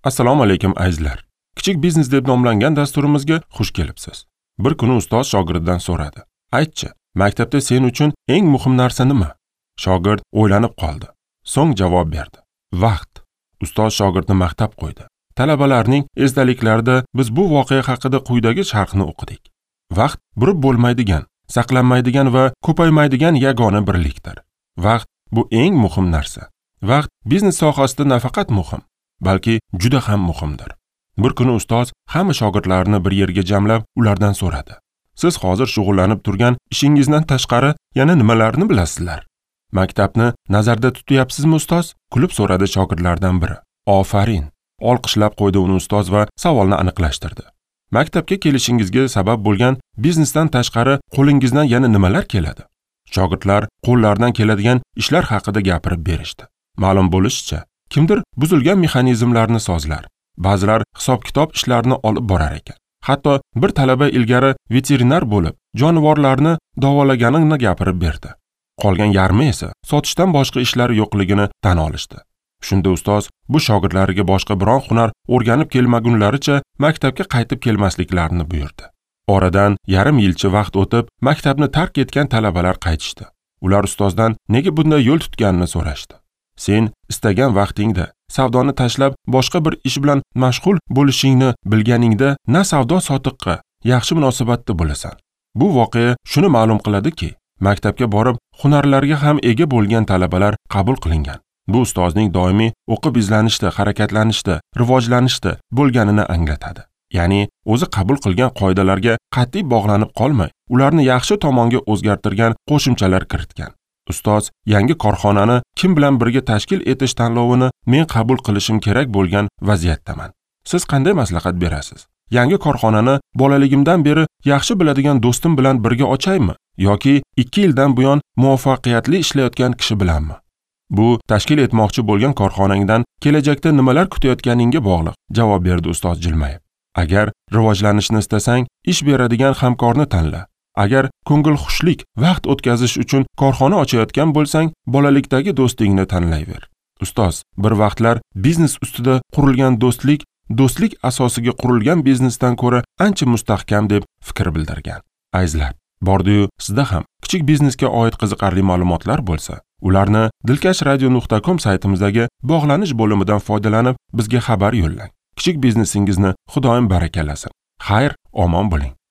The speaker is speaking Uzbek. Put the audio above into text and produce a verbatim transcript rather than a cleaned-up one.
Assalomu alaykum azizlar. Kichik biznes deb nomlangan dasturimizga xush kelibsiz. Bir kuni ustoz shogirdidan so'radi. Aytchi, maktabda sen uchun eng muhim narsa nima? Shogird o'ylanib qoldi. So'ng javob berdi. Vaqt. Ustoz shogirdni maqtab qo'ydi. Talabalarning esdaliklarida biz bu voqea haqida quyidagi sharhni o'qidik. Vaqt burib bo'lmaydigan, saqlanmaydigan va ko'paymaydigan yagona birlikdir. Vaqt bu eng muhim narsa. Vaqt biznes sohasida nafaqat muhim, balki juda ham muhimdir. Bir kuni ustoz hamma shogirdlarni bir yerga jamlab, ulardan so'radi. Siz hozir shug'ullanib turgan ishingizdan tashqari yana nimalarni bilasizlar? Maktabni nazarda tutyapsizmi ustoz? Kulib so'radi shogirdlardan biri. Ofarin. Olqishlab qo'ydi uni ustoz va savolni aniqlashtirdi. Maktabga kelishingizga sabab bo'lgan biznesdan tashqari qo'lingizdan yana nimalar keladi? Shogirdlar qo'llaridan keladigan ishlar haqida gapirib berishdi. Ma'lum bo'lishicha, kimdir buzilgan mexanizmlarni sozlar, ba'zilar hisob-kitob ishlarini olib borar ekan. Hatto bir talaba ilgari veterinar bo'lib, jonivorlarni davolaganini gapirib berdi. Qolgan yarmi esa sotishdan boshqa ishlar yo'qligini tan olishdi. Shunda ustoz bu shogirdlariga boshqa biron hunar o'rganib kelmagunlaricha maktabga qaytib kelmasliklarini buyurdi. Oradan yarim yilcha vaqt o'tib, maktabni tark etgan talabalar qaytishdi. Ular ustozdan nega bunday yo'l tutganini so'rashdi. Sen istagan vaqtingda savdoni tashlab boshqa bir ish bilan mashg'ul bo'lishingni bilganingda na savdo sotiqqa yaxshi munosabatda bo'lasan. Bu voqea shuni ma'lum qiladiki, maktabga borib hunarlarga ham ega bo'lgan talabalar qabul qilingan. Bu ustozning doimiy o'qib izlanishda, harakatlanishda, rivojlanishda bo'lganini anglatadi. Ya'ni o'zi qabul qilgan qoidalarga qat'iy bog'lanib qolmay, ularni yaxshi tomonga o'zgartirgan qo'shimchalar kiritgan. Ustoz yangi korxonani kim bilan birga tashkil etish tanlovini men qabul qilishim kerak bo'lgan vaziyatdaman. Siz qanday maslahat berasiz? Yangi korxonani bolaligimdan beri yaxshi biladigan do'stim bilan birga ochaymi yoki ikki yildan buyon muvaffaqiyatli ishlayotgan kishi bilanmi? Bu tashkil etmoqchi bo'lgan korxonangdan kelajakda nimalar kutayotganingga bog'liq, javob berdi ustoz jilmayib. Agar rivojlanishni istasang, ish beradigan hamkorni tanla. Agar ko'ngil xushlik vaqt o'tkazish uchun korxona ochayotgan bo'lsang, bolalikdagi do'stingni tanlayver. Ustoz bir vaqtlar biznes ustida qurilgan do'stlik, do'stlik asosiga qurilgan biznesdan ko'ra ancha mustahkam deb fikr bildirgan. Azizlar, bordi-yu sizda ham kichik biznesga oid qiziqarli ma'lumotlar bo'lsa, ularni dilkashradio nuqta com saytimizdagi bog'lanish bo'limidan foydalanib bizga xabar yo'llang. Kichik biznesingizni Xudoyim barakalasin. Xayr, omon bo'ling.